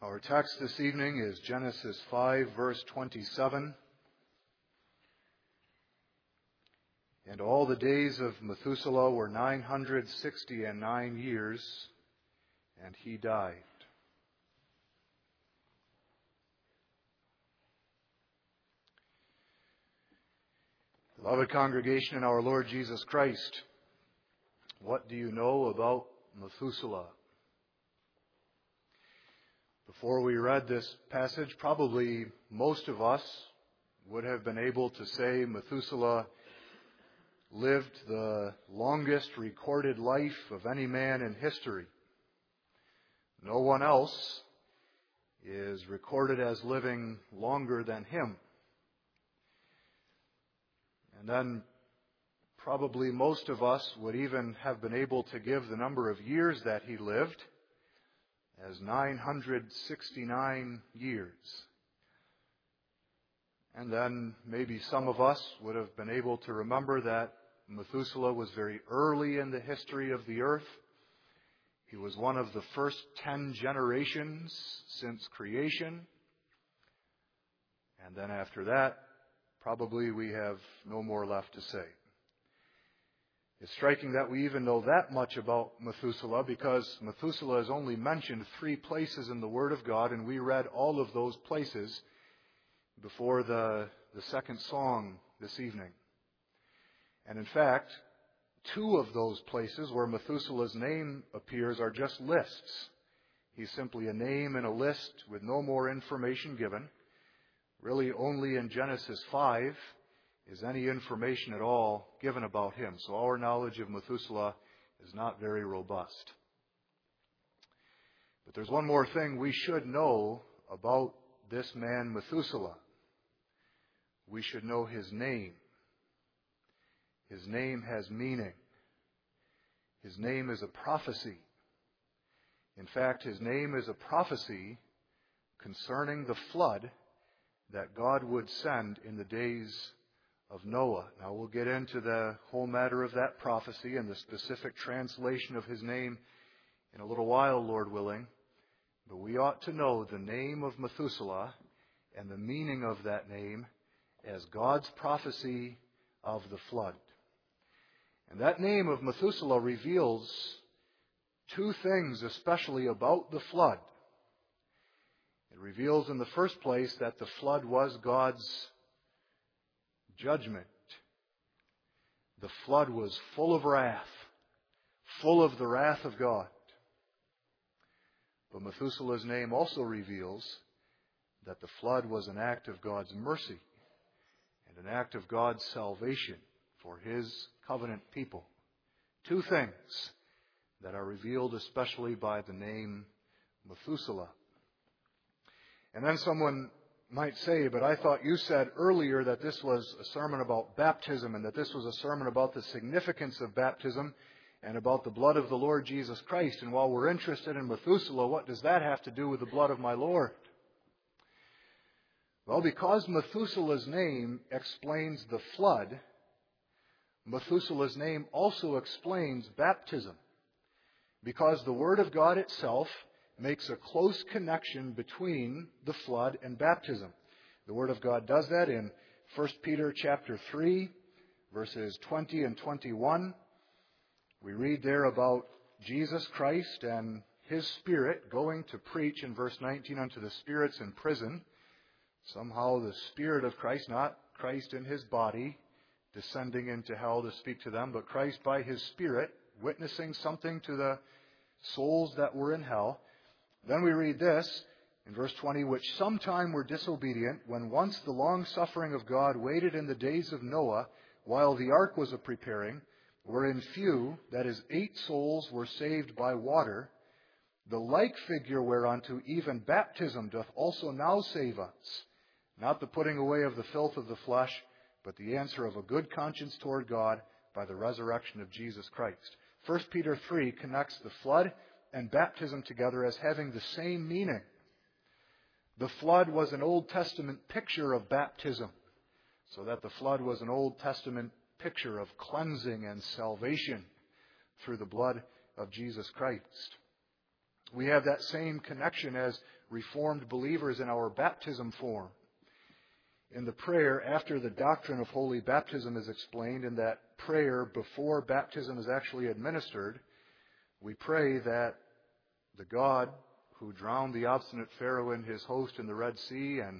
Our text this evening is Genesis 5, verse 27. And all the days of Methuselah were 969 years, and he died. Beloved congregation in our Lord Jesus Christ, what do you know about Methuselah? Before we read this passage, probably most of us would have been able to say Methuselah lived the longest recorded life of any man in history. No one else is recorded as living longer than him. And then probably most of us would even have been able to give the number of years that he lived as 969 years. And then maybe some of us would have been able to remember that Methuselah was very early in the history of the earth. He was one of the first 10 generations since creation. And then after that, probably we have no more left to say. It's striking that we even know that much about Methuselah because Methuselah is only mentioned 3 places in the Word of God, and we read all of those places before the second song this evening. And in fact, 2 of those places where Methuselah's name appears are just lists. He's simply a name in a list with no more information given. Really only in Genesis 5 is any information at all given about him. So our knowledge of Methuselah is not very robust. But there's one more thing we should know about this man Methuselah. We should know his name. His name has meaning. His name is a prophecy. In fact, his name is a prophecy concerning the flood that God would send in the days of Noah. Now we'll get into the whole matter of that prophecy and the specific translation of his name in a little while, Lord willing. But we ought to know the name of Methuselah and the meaning of that name as God's prophecy of the flood. And that name of Methuselah reveals 2 things especially about the flood. It reveals in the first place that the flood was God's judgment. The flood was full of wrath, full of the wrath of God. But Methuselah's name also reveals that the flood was an act of God's mercy and an act of God's salvation for His covenant people. 2 things that are revealed especially by the name Methuselah. And then someone might say, but I thought you said earlier that this was a sermon about baptism and that this was a sermon about the significance of baptism and about the blood of the Lord Jesus Christ. And while we're interested in Methuselah, what does that have to do with the blood of my Lord? Well, because Methuselah's name explains the flood, Methuselah's name also explains baptism. Because the Word of God itself makes a close connection between the flood and baptism. The Word of God does that in 1 Peter chapter 3, verses 20 and 21. We read there about Jesus Christ and His Spirit going to preach in verse 19 unto the spirits in prison. Somehow the Spirit of Christ, not Christ in His body, descending into hell to speak to them, but Christ by His Spirit witnessing something to the souls that were in hell. Then we read this in verse 20, which sometime were disobedient, when once the long-suffering of God waited in the days of Noah, while the ark was a-preparing, wherein few, that is 8 souls, were saved by water. The like figure whereunto even baptism doth also now save us, not the putting away of the filth of the flesh, but the answer of a good conscience toward God by the resurrection of Jesus Christ. 1 Peter 3 connects the flood and baptism together as having the same meaning. The flood was an Old Testament picture of baptism, so that the flood was an Old Testament picture of cleansing and salvation through the blood of Jesus Christ. We have that same connection as Reformed believers in our baptism form. In the prayer, after the doctrine of holy baptism is explained, in that prayer before baptism is actually administered, we pray that the God who drowned the obstinate Pharaoh and his host in the Red Sea, and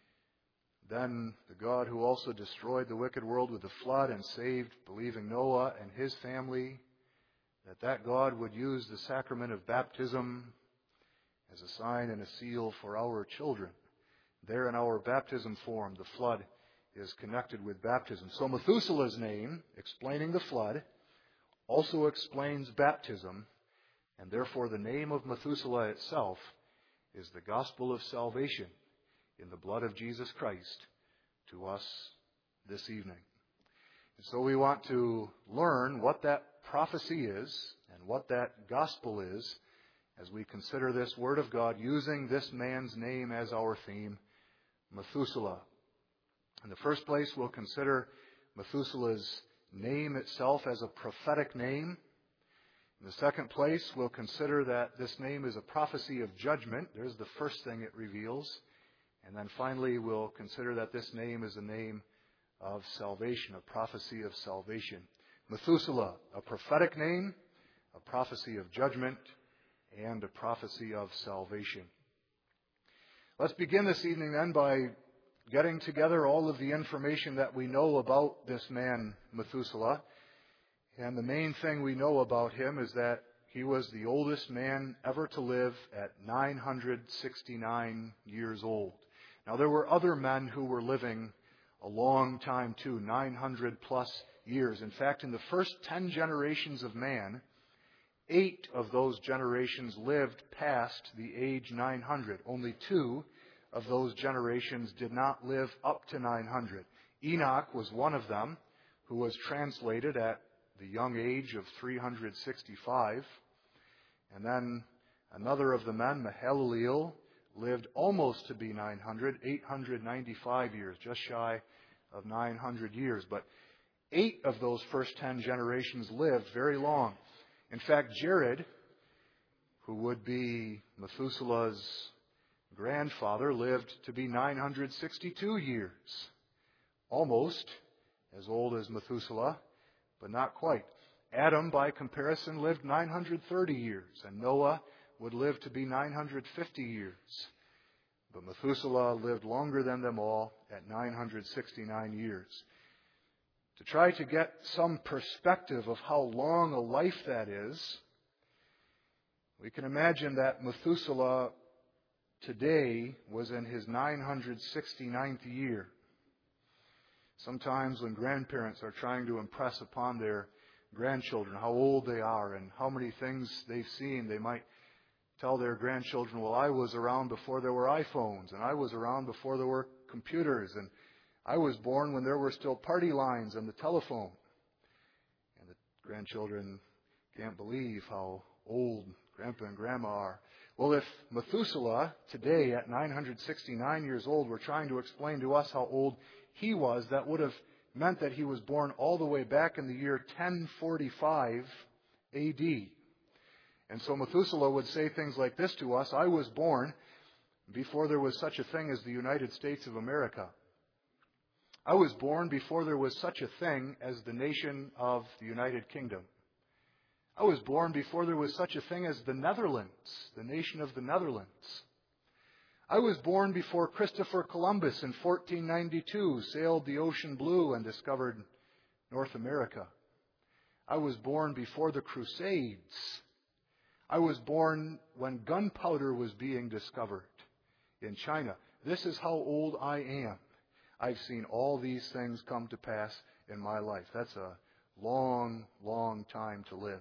then the God who also destroyed the wicked world with the flood and saved believing Noah and his family, that God would use the sacrament of baptism as a sign and a seal for our children. There in our baptism form, the flood is connected with baptism. So Methuselah's name, explaining the flood, also explains baptism, and therefore the name of Methuselah itself is the gospel of salvation in the blood of Jesus Christ to us this evening. And so we want to learn what that prophecy is and what that gospel is as we consider this Word of God using this man's name as our theme, Methuselah. In the first place, we'll consider Methuselah's name itself as a prophetic name. In the second place, we'll consider that this name is a prophecy of judgment. There's the first thing it reveals. And then finally, we'll consider that this name is a name of salvation, a prophecy of salvation. Methuselah, a prophetic name, a prophecy of judgment, and a prophecy of salvation. Let's begin this evening then by getting together all of the information that we know about this man, Methuselah. And the main thing we know about him is that he was the oldest man ever to live at 969 years old. Now, there were other men who were living a long time too, 900 plus years. In fact, in the first 10 generations of man, 8 of those generations lived past the age 900. Only 2 of those generations did not live up to 900. Enoch was one of them, who was translated at the young age of 365. And then another of the men, Mahalaleel, lived almost to be 900, 895 years, just shy of 900 years. But 8 of those first 10 generations lived very long. In fact, Jared, who would be Methuselah's grandfather, lived to be 962 years. Almost as old as Methuselah, but not quite. Adam, by comparison, lived 930 years, and Noah would live to be 950 years. But Methuselah lived longer than them all at 969 years. To try to get some perspective of how long a life that is, we can imagine that Methuselah today was in his 969th year. Sometimes when grandparents are trying to impress upon their grandchildren how old they are and how many things they've seen, they might tell their grandchildren, well, I was around before there were iPhones, and I was around before there were computers, and I was born when there were still party lines and the telephone. And the grandchildren can't believe how old Grandpa and Grandma are. Well, if Methuselah, today at 969 years old, were trying to explain to us how old he was, that would have meant that he was born all the way back in the year 1045 A.D. And so Methuselah would say things like this to us: I was born before there was such a thing as the United States of America. I was born before there was such a thing as the nation of the United Kingdom. I was born before there was such a thing as the Netherlands, the nation of the Netherlands. I was born before Christopher Columbus in 1492 sailed the ocean blue and discovered North America. I was born before the Crusades. I was born when gunpowder was being discovered in China. This is how old I am. I've seen all these things come to pass in my life. That's a long, long time to live.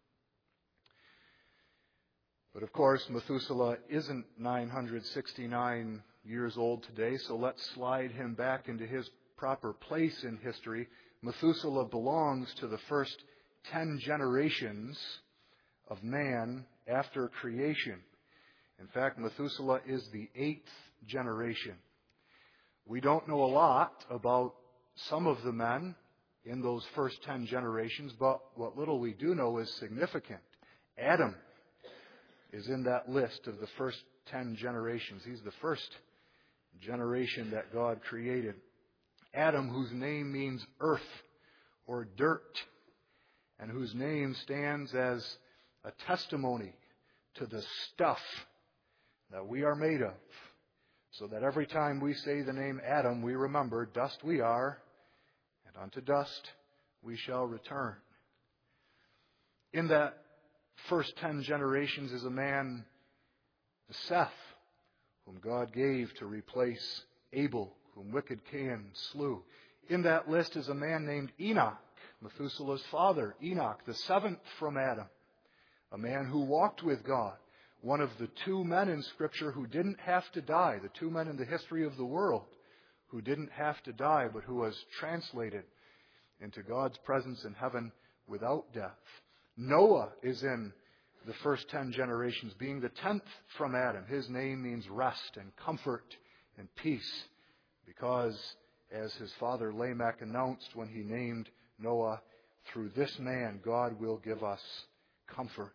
But of course, Methuselah isn't 969 years old today, so let's slide him back into his proper place in history. Methuselah belongs to the first 10 generations of man after creation. In fact, Methuselah is the 8th generation. We don't know a lot about some of the men in those first 10 generations, but what little we do know is significant. Adam is in that list of the first 10 generations. He's the first generation that God created. Adam, whose name means earth or dirt, and whose name stands as a testimony to the stuff that we are made of, so that every time we say the name Adam, we remember dust we are, and unto dust we shall return. In that first 10 generations is a man, Seth, whom God gave to replace Abel, whom wicked Cain slew. In that list is a man named Enoch, Methuselah's father, Enoch, the seventh from Adam, a man who walked with God, one of the two men in Scripture who didn't have to die, the two men in the history of the world who didn't have to die, but who was translated into God's presence in heaven without death. Noah is in the first 10 generations, being the 10th from Adam. His name means rest and comfort and peace, because, as his father Lamech announced when he named Noah, through this man God will give us comfort.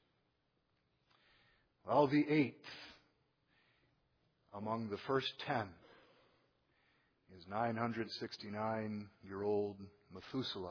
Well, the 8th among the first 10 is 969-year-old Methuselah.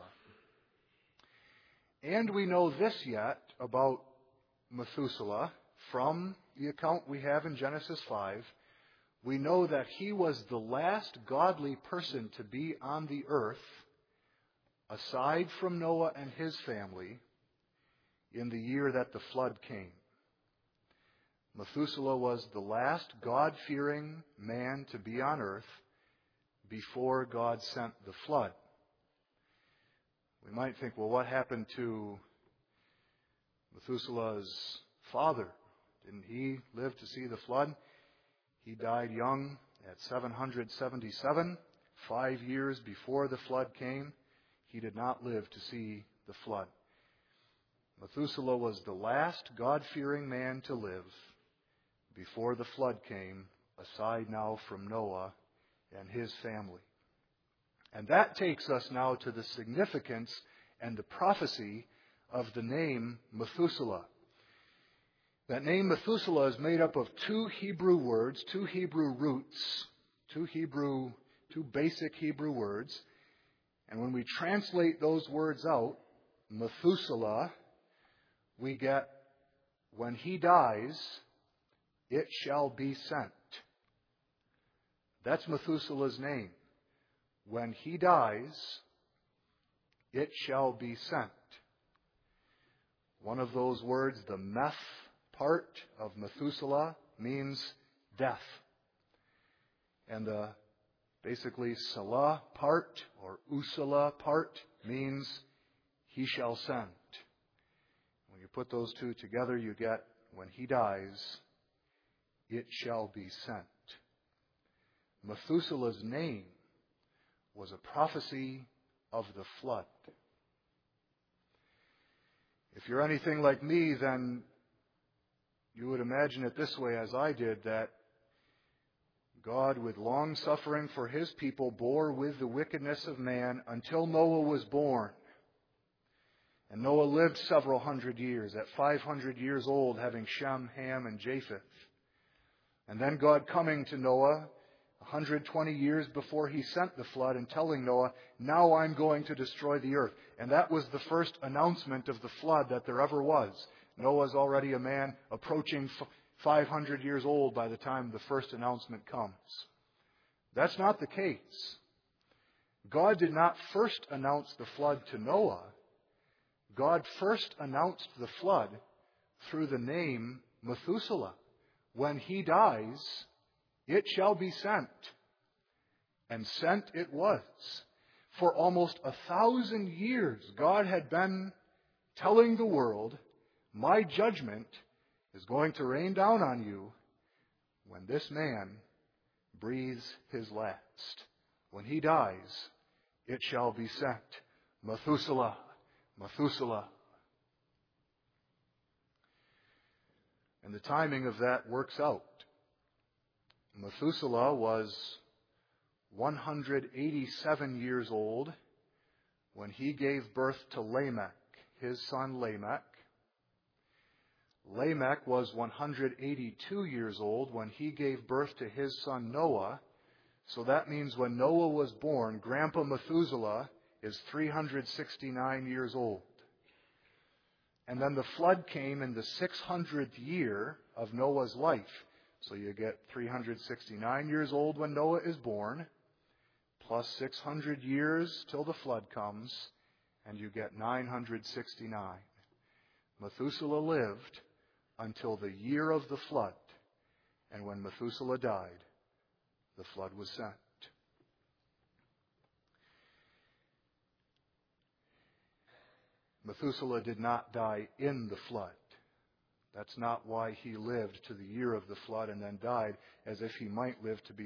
And we know this yet about Methuselah from the account we have in Genesis 5. We know that he was the last godly person to be on the earth, aside from Noah and his family, in the year that the flood came. Methuselah was the last God-fearing man to be on earth before God sent the flood. We might think, well, what happened to Methuselah's father? Didn't he live to see the flood? He died young at 777, 5 years before the flood came. He did not live to see the flood. Methuselah was the last God-fearing man to live before the flood came, aside now from Noah and his family. And that takes us now to the significance and the prophecy of the name Methuselah. That name Methuselah is made up of two Hebrew words, two Hebrew roots, two basic Hebrew words. And when we translate those words out, Methuselah, we get, when he dies, it shall be sent. That's Methuselah's name. When he dies, it shall be sent. One of those words, the meth part of Methuselah, means death. And the basically Salah part, or Usala part, means he shall send. When you put those two together, you get, when he dies, it shall be sent. Methuselah's name was a prophecy of the flood. If you're anything like me, then you would imagine it this way, as I did, that God, with long suffering for his people, bore with the wickedness of man until Noah was born. And Noah lived several hundred years, at 500 years old, having Shem, Ham, and Japheth. And then God coming to Noah 120 years before he sent the flood and telling Noah, now I'm going to destroy the earth. And that was the first announcement of the flood that there ever was. Noah's already a man approaching 500 years old by the time the first announcement comes. That's not the case. God did not first announce the flood to Noah. God first announced the flood through the name Methuselah. When he dies, it shall be sent. And sent it was. For almost 1,000 years, God had been telling the world, my judgment is going to rain down on you when this man breathes his last. When he dies, it shall be sent. Methuselah, Methuselah. And the timing of that works out. Methuselah was 187 years old when he gave birth to Lamech, his son Lamech. Lamech was 182 years old when he gave birth to his son Noah. So that means when Noah was born, Grandpa Methuselah is 369 years old. And then the flood came in the 600th year of Noah's life. So you get 369 years old when Noah is born, plus 600 years till the flood comes, and you get 969. Methuselah lived until the year of the flood. And when Methuselah died, the flood was sent. Methuselah did not die in the flood. That's not why he lived to the year of the flood and then died, as if he might live to be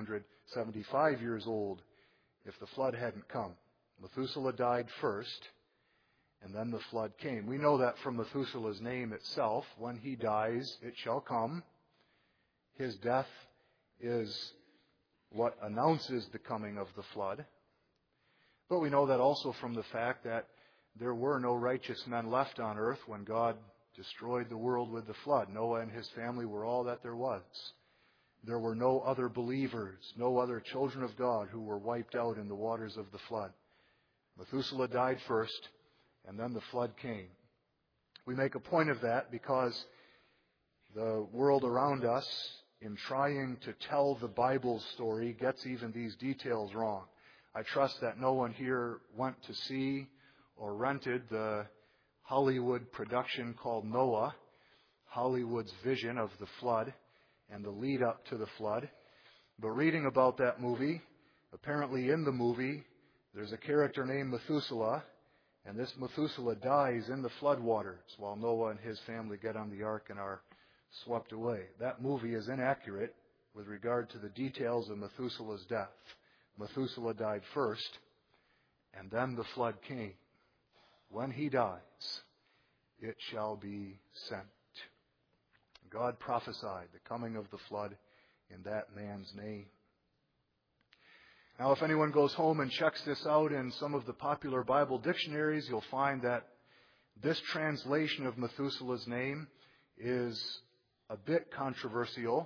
975 years old if the flood hadn't come. Methuselah died first, and then the flood came. We know that from Methuselah's name itself. When he dies, it shall come. His death is what announces the coming of the flood. But we know that also from the fact that there were no righteous men left on earth when God destroyed the world with the flood. Noah and his family were all that there was. There were no other believers, no other children of God who were wiped out in the waters of the flood. Methuselah died first, and then the flood came. We make a point of that because the world around us, in trying to tell the Bible story, gets even these details wrong. I trust that no one here went to see or rented the Hollywood production called Noah, Hollywood's vision of the flood and the lead up to the flood. But reading about that movie, apparently in the movie, there's a character named Methuselah, and this Methuselah dies in the floodwaters while Noah and his family get on the ark and are swept away. That movie is inaccurate with regard to the details of Methuselah's death. Methuselah died first, and then the flood came. When he dies, it shall be sent. God prophesied the coming of the flood in that man's name. Now, if anyone goes home and checks this out in some of the popular Bible dictionaries, you'll find that this translation of Methuselah's name is a bit controversial.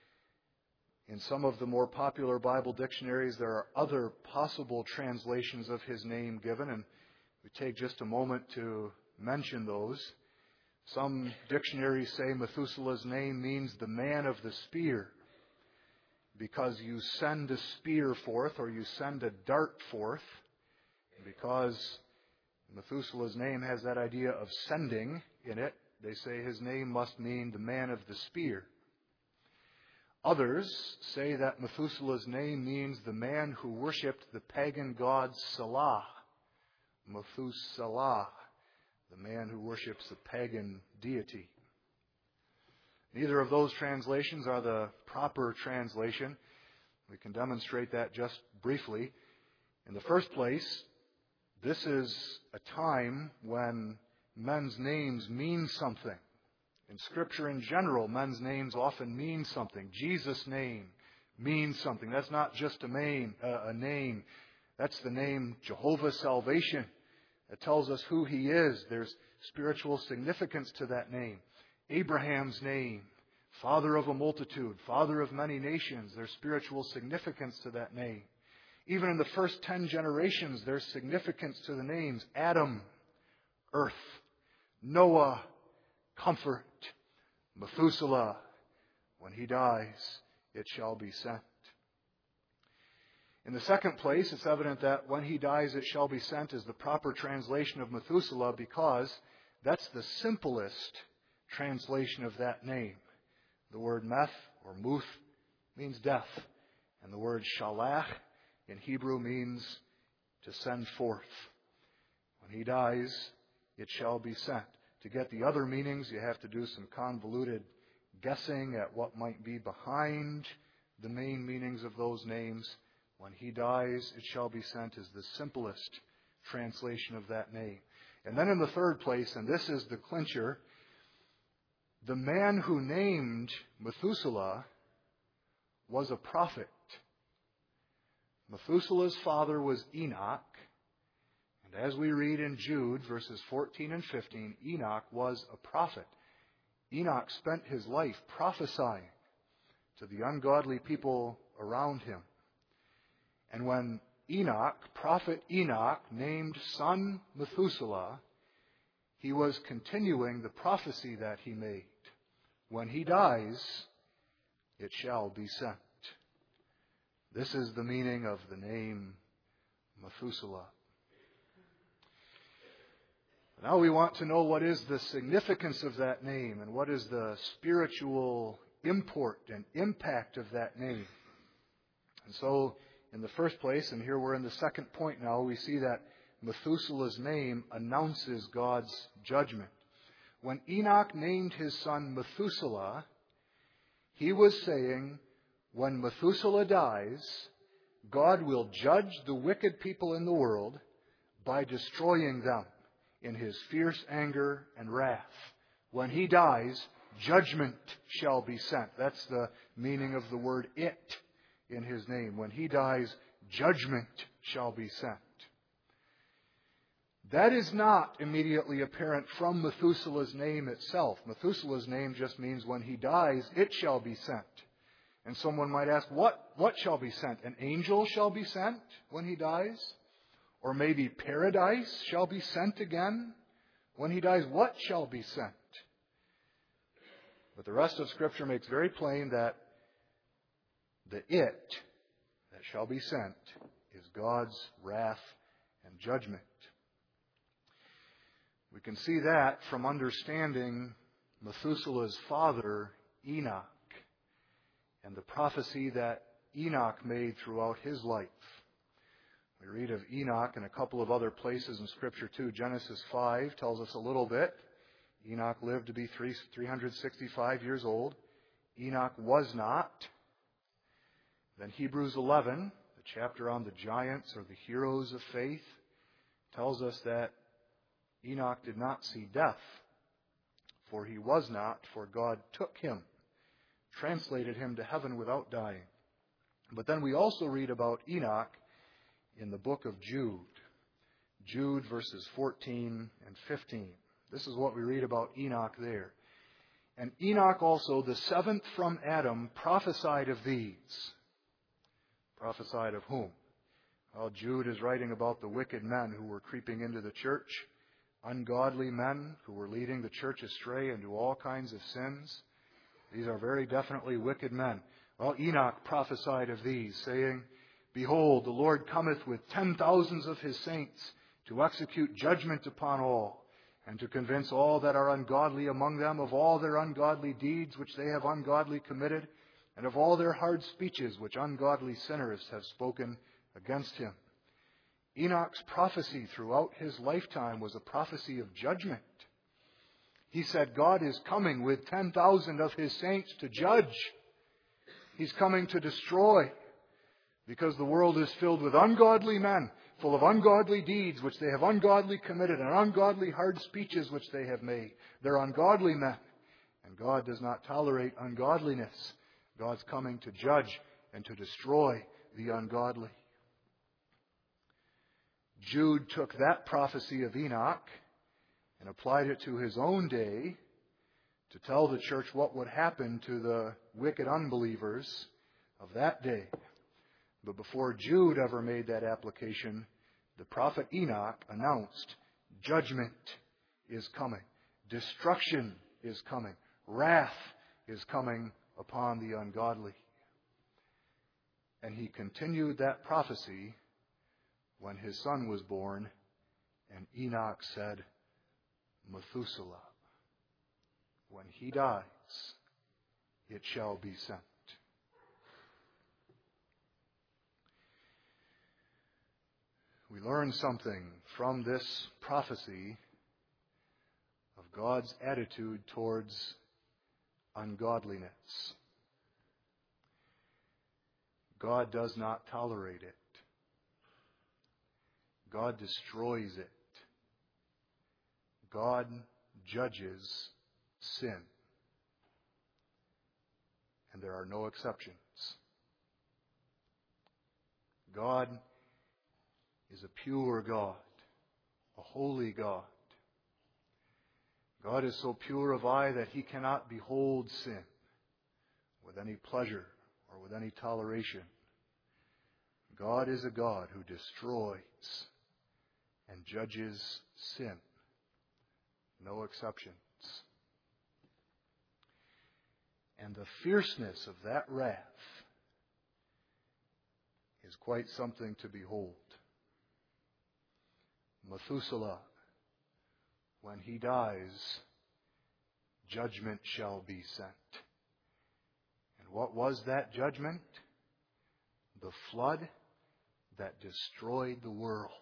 In some of the more popular Bible dictionaries, there are other possible translations of his name given, and we take just a moment to mention those. Some dictionaries say Methuselah's name means the man of the spear, because you send a spear forth or you send a dart forth. Because Methuselah's name has that idea of sending in it, they say his name must mean the man of the spear. Others say that Methuselah's name means the man who worshipped the pagan god Salah. Methuselah, the man who worships the pagan deity. Neither of those translations are the proper translation. We can demonstrate that just briefly. In the first place, this is a time when men's names mean something. In Scripture in general, men's names often mean something. Jesus' name means something. That's not just a name. That's the name Jehovah's Salvation. It tells us who He is. There's spiritual significance to that name. Abraham's name, father of a multitude, father of many nations. There's spiritual significance to that name. Even in the first 10 generations, there's significance to the names. Adam, earth. Noah, comfort. Methuselah, when he dies, it shall be sent. In the second place, it's evident that when he dies, it shall be sent is the proper translation of Methuselah, because that's the simplest translation of that name. The word meth or muth means death, and the word shalach in Hebrew means to send forth. When he dies, it shall be sent. To get the other meanings, you have to do some convoluted guessing at what might be behind the main meanings of those names. When he dies, it shall be sent is the simplest translation of that name. And then in the third place, and this is the clincher, the man who named Methuselah was a prophet. Methuselah's father was Enoch. And as we read in Jude, verses 14 and 15, Enoch was a prophet. Enoch spent his life prophesying to the ungodly people around him. And when prophet Enoch, named son Methuselah, he was continuing the prophecy that he made. When he dies, it shall be sent. This is the meaning of the name Methuselah. Now we want to know what is the significance of that name and what is the spiritual import and impact of that name. And so, in the first place, and here we're in the second point now, we see that Methuselah's name announces God's judgment. When Enoch named his son Methuselah, he was saying, when Methuselah dies, God will judge the wicked people in the world by destroying them in his fierce anger and wrath. When he dies, judgment shall be sent. That's the meaning of the word it in his name. When he dies, judgment shall be sent. That is not immediately apparent from Methuselah's name itself. Methuselah's name just means when he dies, it shall be sent. And someone might ask, what shall be sent? An angel shall be sent when he dies? Or maybe paradise shall be sent again when he dies? What shall be sent? But the rest of Scripture makes very plain that the it that shall be sent is God's wrath and judgment. We can see that from understanding Methuselah's father, Enoch, and the prophecy that Enoch made throughout his life. We read of Enoch in a couple of other places in Scripture too. Genesis 5 tells us a little bit. Enoch lived to be 365 years old. Enoch was not. Then Hebrews 11, the chapter on the giants or the heroes of faith, tells us that Enoch did not see death, for he was not, for God took him, translated him to heaven without dying. But then we also read about Enoch in the book of Jude. Jude verses 14 and 15. This is what we read about Enoch there. And Enoch also, the seventh from Adam, prophesied of these. Prophesied of whom? Well, Jude is writing about the wicked men who were creeping into the church, ungodly men who were leading the church astray into all kinds of sins. These are very definitely wicked men. Well, Enoch prophesied of these, saying, Behold, the Lord cometh with 10,000s of his saints to execute judgment upon all, and to convince all that are ungodly among them of all their ungodly deeds which they have ungodly committed, and of all their hard speeches which ungodly sinners have spoken against him. Enoch's prophecy throughout his lifetime was a prophecy of judgment. He said God is coming with 10,000 of his saints to judge. He's coming to destroy, because the world is filled with ungodly men, full of ungodly deeds which they have ungodly committed, and ungodly hard speeches which they have made. They're ungodly men, and God does not tolerate ungodliness. God's coming to judge and to destroy the ungodly. Jude took that prophecy of Enoch and applied it to his own day to tell the church what would happen to the wicked unbelievers of that day. But before Jude ever made that application, the prophet Enoch announced, judgment is coming. Destruction is coming. Wrath is coming upon the ungodly. And he continued that prophecy when his son was born, and Enoch said, Methuselah, when he dies, it shall be sent. We learn something from this prophecy of God's attitude towards ungodliness. God does not tolerate it. God destroys it. God judges sin. And there are no exceptions. God is a pure God, a holy God. God is so pure of eye that He cannot behold sin with any pleasure or with any toleration. God is a God who destroys and judges sin. No exceptions. And the fierceness of that wrath is quite something to behold. Methuselah, when he dies, judgment shall be sent. And what was that judgment? The flood that destroyed the world.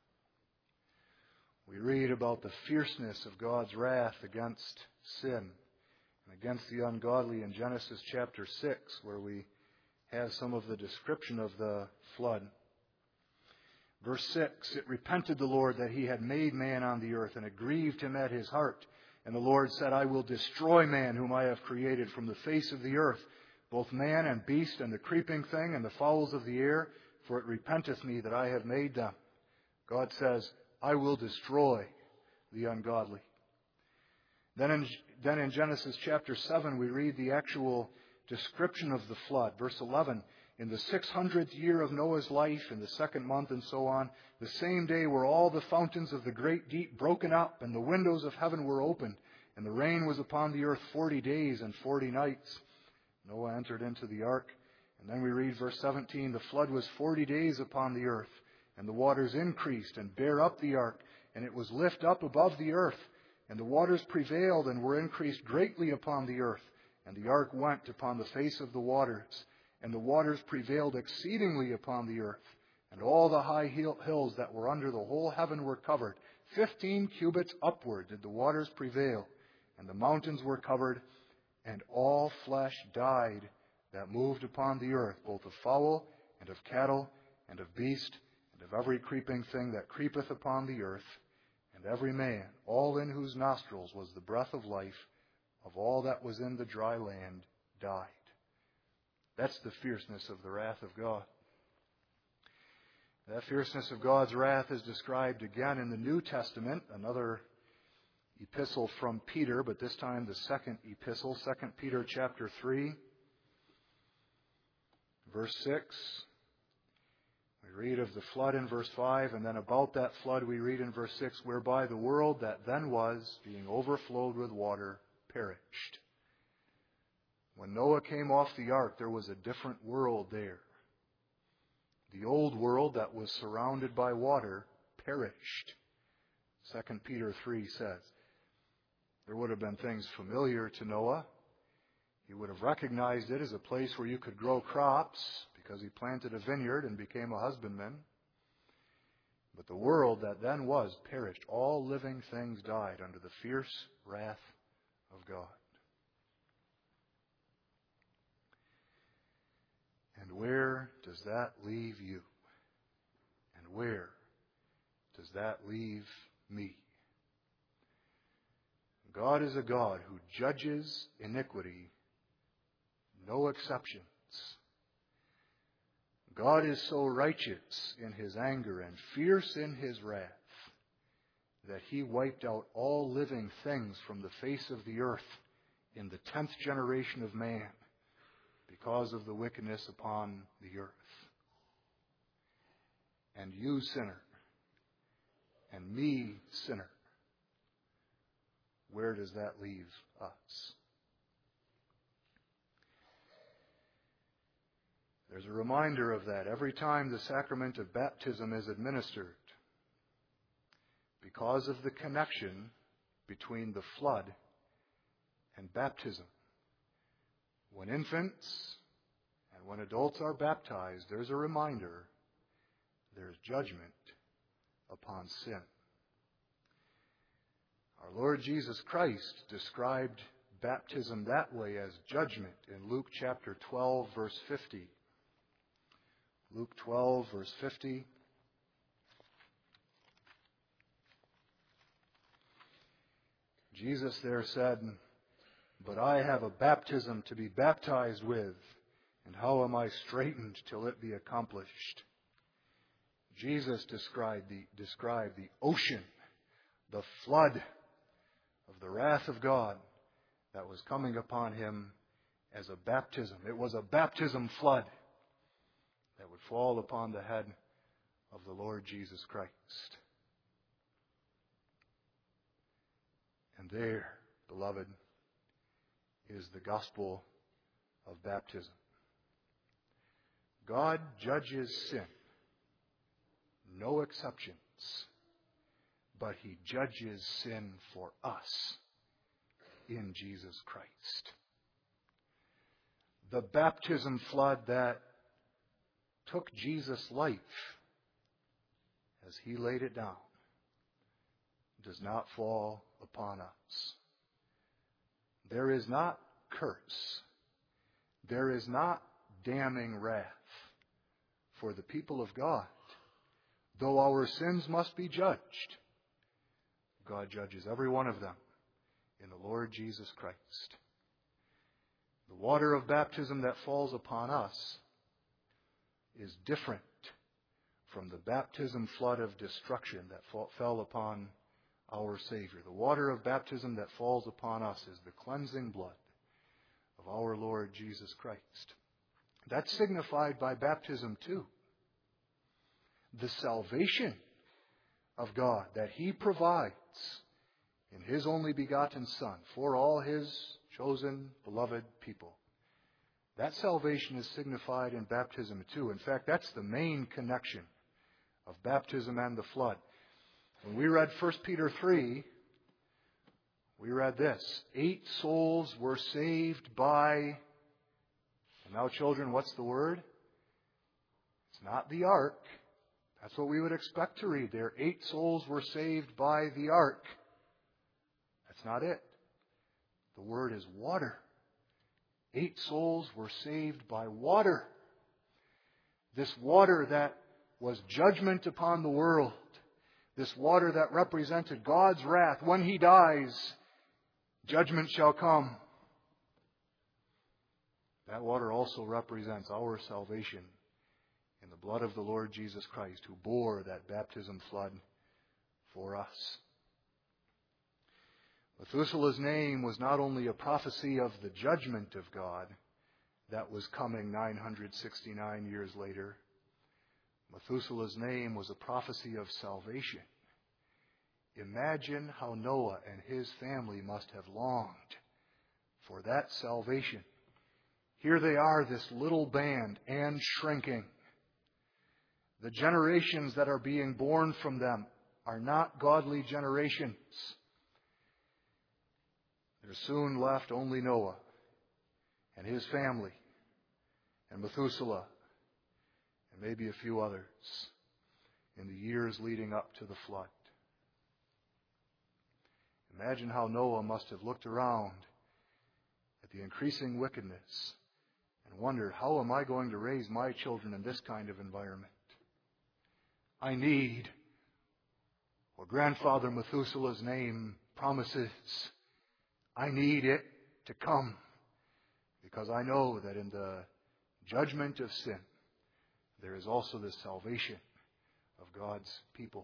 We read about the fierceness of God's wrath against sin and against the ungodly in Genesis chapter 6, where we have some of the description of the flood. Verse 6, it repented the Lord that He had made man on the earth, and it grieved Him at His heart. And the Lord said, I will destroy man whom I have created from the face of the earth, both man and beast and the creeping thing and the fowls of the air, for it repenteth me that I have made them. God says, I will destroy the ungodly. Then in Genesis chapter 7, we read the actual description of the flood. Verse 11, in the 600th year of Noah's life, in the second month and so on, the same day were all the fountains of the great deep broken up, and the windows of heaven were opened, and the rain was upon the earth 40 days and 40 nights. Noah entered into the ark. And then we read verse 17, the flood was 40 days upon the earth, and the waters increased and bare up the ark, and it was lift up above the earth, and the waters prevailed and were increased greatly upon the earth, and the ark went upon the face of the waters, and the waters prevailed exceedingly upon the earth, and all the high hills that were under the whole heaven were covered. 15 cubits upward did the waters prevail, and the mountains were covered, and all flesh died that moved upon the earth, both of fowl and of cattle and of beast and of every creeping thing that creepeth upon the earth, and every man, all in whose nostrils was the breath of life, of all that was in the dry land, died. That's the fierceness of the wrath of God. That fierceness of God's wrath is described again in the New Testament, another epistle from Peter, but this time the second epistle, 2 Peter chapter 3. Verse 6, we read of the flood in verse 5, and then about that flood we read in verse 6, whereby the world that then was, being overflowed with water, perished. When Noah came off the ark, there was a different world there. The old world that was surrounded by water perished. 2 Peter 3 says, there would have been things familiar to Noah. He would have recognized it as a place where you could grow crops because he planted a vineyard and became a husbandman. But the world that then was perished. All living things died under the fierce wrath of God. And where does that leave you? And where does that leave me? God is a God who judges iniquity. No exceptions. God is so righteous in His anger and fierce in His wrath that He wiped out all living things from the face of the earth in the 10th generation of man because of the wickedness upon the earth. And you, sinner, and me, sinner, where does that leave us? There's a reminder of that every time the sacrament of baptism is administered, because of the connection between the flood and baptism. When infants and when adults are baptized, there's a reminder there's judgment upon sin. Our Lord Jesus Christ described baptism that way as judgment in Luke chapter 12, verse 50. Luke 12, verse 50. Jesus there said, "But I have a baptism to be baptized with, and how am I straitened till it be accomplished?" Jesus described the ocean, the flood of the wrath of God that was coming upon him as a baptism. It was a baptism flood that would fall upon the head of the Lord Jesus Christ. And there, beloved, is the gospel of baptism. God judges sin, no exceptions, but He judges sin for us in Jesus Christ. The baptism flood that took Jesus' life as He laid it down does not fall upon us. There is not curse. There is not damning wrath for the people of God. Though our sins must be judged, God judges every one of them in the Lord Jesus Christ. The water of baptism that falls upon us is different from the baptism flood of destruction that fell upon our Savior. The water of baptism that falls upon us is the cleansing blood of our Lord Jesus Christ. That's signified by baptism too. The salvation of God that He provides in His only begotten Son for all His chosen, beloved people. That salvation is signified in baptism too. In fact, that's the main connection of baptism and the flood. When we read 1 Peter 3, we read this: 8 souls were saved by... And now, children, what's the word? It's not the ark. That's what we would expect to read there. 8 souls were saved by the ark. That's not it. The word is water. 8 souls were saved by water. This water that was judgment upon the world. This water that represented God's wrath. When He dies, judgment shall come. That water also represents our salvation in the blood of the Lord Jesus Christ, who bore that baptism flood for us. Methuselah's name was not only a prophecy of the judgment of God that was coming 969 years later. Methuselah's name was a prophecy of salvation. Imagine how Noah and his family must have longed for that salvation. Here they are, this little band, and shrinking. The generations that are being born from them are not godly generations. There soon left only Noah and his family, and Methuselah, and maybe a few others in the years leading up to the flood. Imagine how Noah must have looked around at the increasing wickedness and wondered, how am I going to raise my children in this kind of environment? I need what Grandfather Methuselah's name promises. I need it to come, because I know that in the judgment of sin, there is also the salvation of God's people.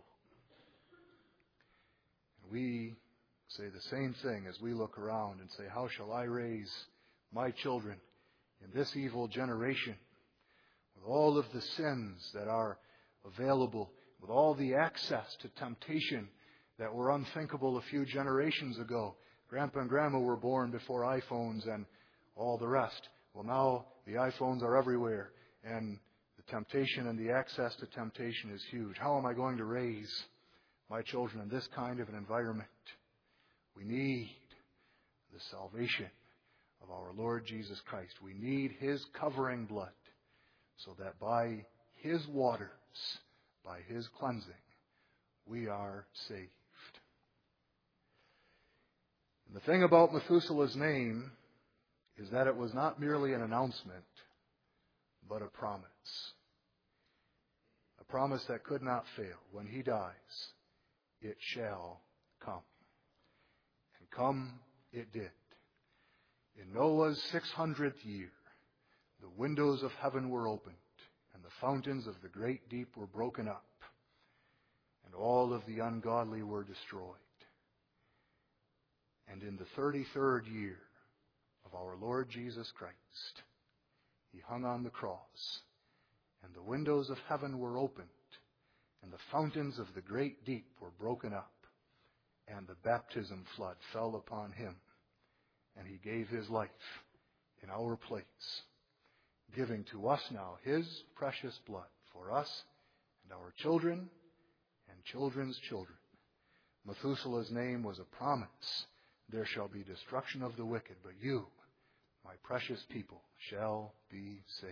And we say the same thing as we look around and say, how shall I raise my children in this evil generation with all of the sins that are available, with all the access to temptation that were unthinkable a few generations ago? Grandpa and Grandma were born before iPhones and all the rest. Well, now the iPhones are everywhere, and the temptation and the access to temptation is huge. How am I going to raise my children in this kind of an environment? We need the salvation of our Lord Jesus Christ. We need His covering blood, so that by His waters, by His cleansing, we are saved. And the thing about Methuselah's name is that it was not merely an announcement, but a promise. A promise that could not fail. When he dies, it shall come. And come it did. In Noah's 600th year, the windows of heaven were opened, and the fountains of the great deep were broken up, and all of the ungodly were destroyed. And in the 33rd year of our Lord Jesus Christ, he hung on the cross, and the windows of heaven were opened, and the fountains of the great deep were broken up, and the baptism flood fell upon him, and he gave his life in our place, giving to us now his precious blood for us and our children and children's children. Methuselah's name was a promise. There shall be destruction of the wicked, but you, my precious people, shall be saved.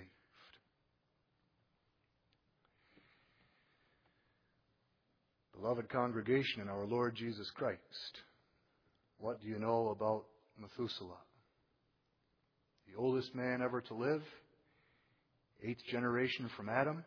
Beloved congregation in our Lord Jesus Christ, what do you know about Methuselah? The oldest man ever to live, 8th generation from Adam,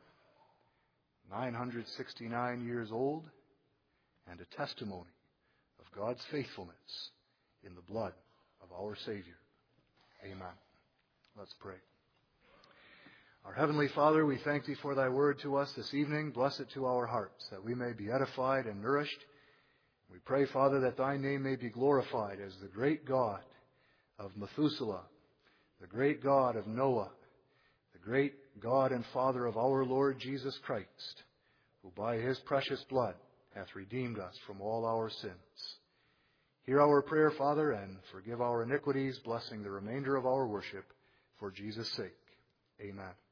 969 years old, and a testimony of God's faithfulness in the blood of our Savior. Amen. Let's pray. Our Heavenly Father, we thank Thee for Thy word to us this evening. Bless it to our hearts, that we may be edified and nourished. We pray, Father, that Thy name may be glorified as the great God of Methuselah, the great God of Noah, the great God and Father of our Lord Jesus Christ, who by His precious blood hath redeemed us from all our sins. Hear our prayer, Father, and forgive our iniquities, blessing the remainder of our worship for Jesus' sake. Amen.